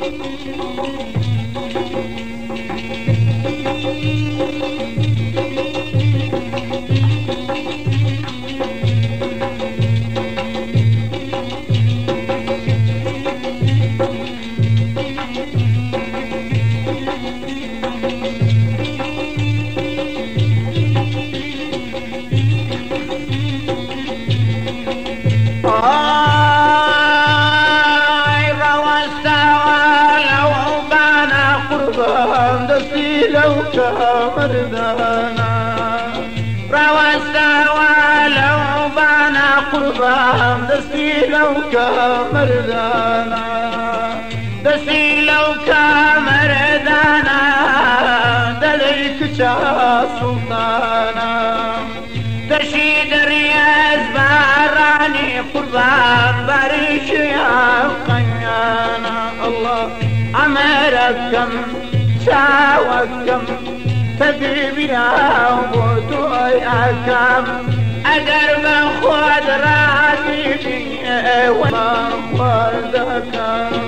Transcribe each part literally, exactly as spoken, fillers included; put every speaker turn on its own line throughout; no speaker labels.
مردانا روستا ولو بانا قربان دستي لو كمردانا دستي لو كمردانا دليك يا سلطانا تشيد الرياض باراني قربان بارش يا قيانا الله أمركم شاوكم تدبيرا وبوتوي أكم أقرب خود راسي وما خودكم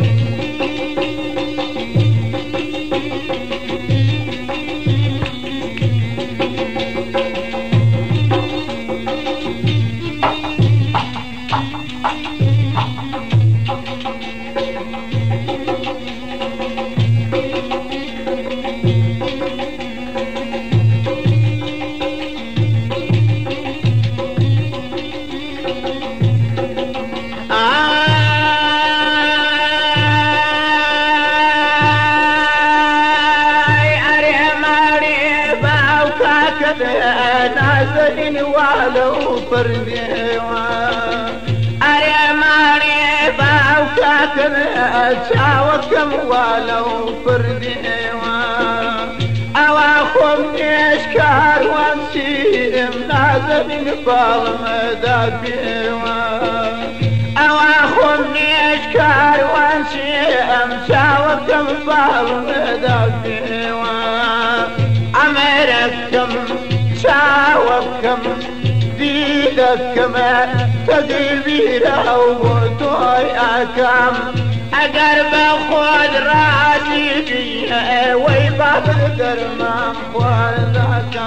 نازلين ولو فرديوان أريماني باوكاكن أجاوكم ولو فرديوان أواخم إشكار وانسيم نازلين بالمدى بيوان أواخم إشكار وانسيم شاوكم بالمدى بيوان أمركم شاوكم زيدكم تدبيرا وبوتوي أكم أقرب خود راسي بيه ويباب الدرمان خودك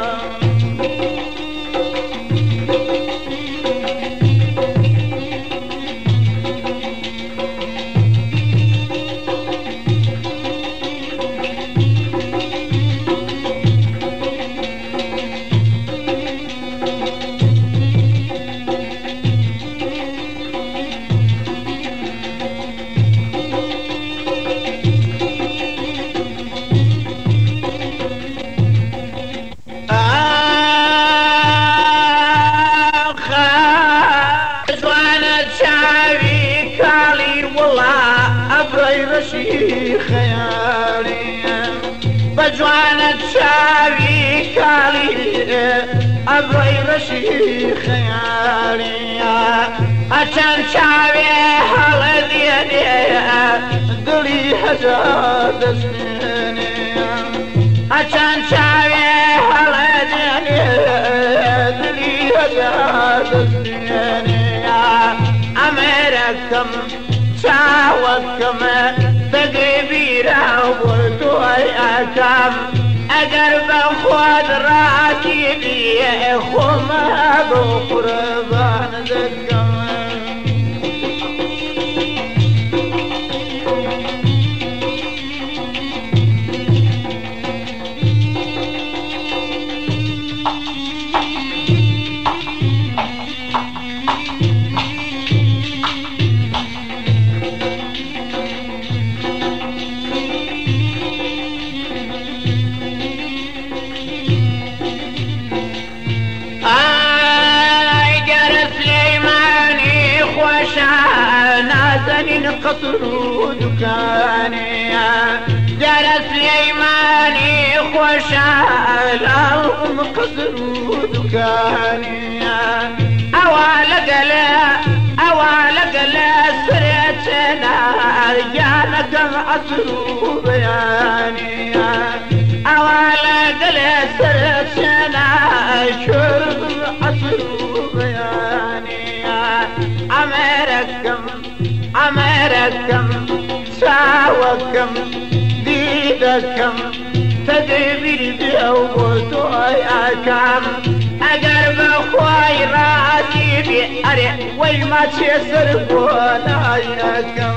رشي خيالي بجوانة شاوي كالي أبغي رشي خيالي عشان شاوي هالذي دلي حجاد سنيني عشان شاوي هالذي دلي حجاد سنيني أمركم شاوكم تقبيرا وبوتوي أكم أقرب خود راسي بيه خما بقربان دقم نازنين قصر دكاني جرس سليماني خوشال الأم قصر دكاني أوال قلا أوال قلا سريتنا رجالكم عصر بياني أوال قلا سريتنا شرب عصر بياني أمركم أمركم چاوەکەم دی دەکەم تەدبیر بێ و بۆ تۆی ئەکەم ئەگەر بەخوای ڕازی بێ ئەرێ وەی ماچێ سەر بۆ لای ئەکەم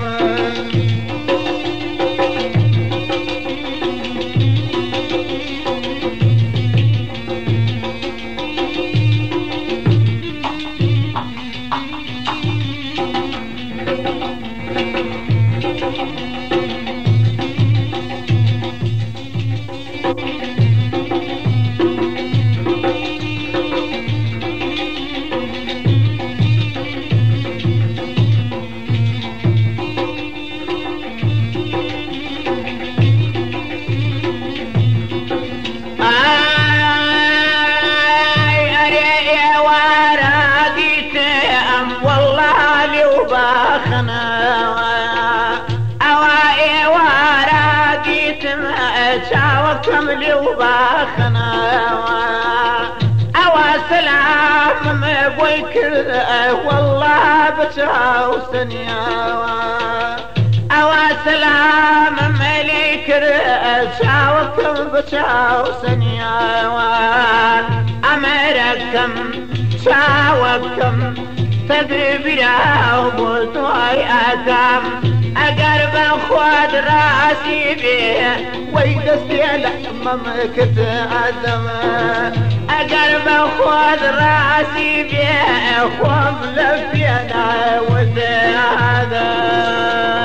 چاوەکەم لێو باخەنەوە ئەوە سەلامم بۆی کرد وەڵڵا بە چاوسەنیاوە ئەوە سەلامم لێ کرد چاوەکەم بە چاوسەنیاوە ئەمەرەکەم چاوەکەم تەدبیرە بۆ تۆی ئەکەم ئەگەر بە خۆت ڕازی بێ وەی دەستێ لە مەمەکەت ئەدەمە ئەگەر بە خۆت ڕازی بێ خۆم لە پێ ناوەدە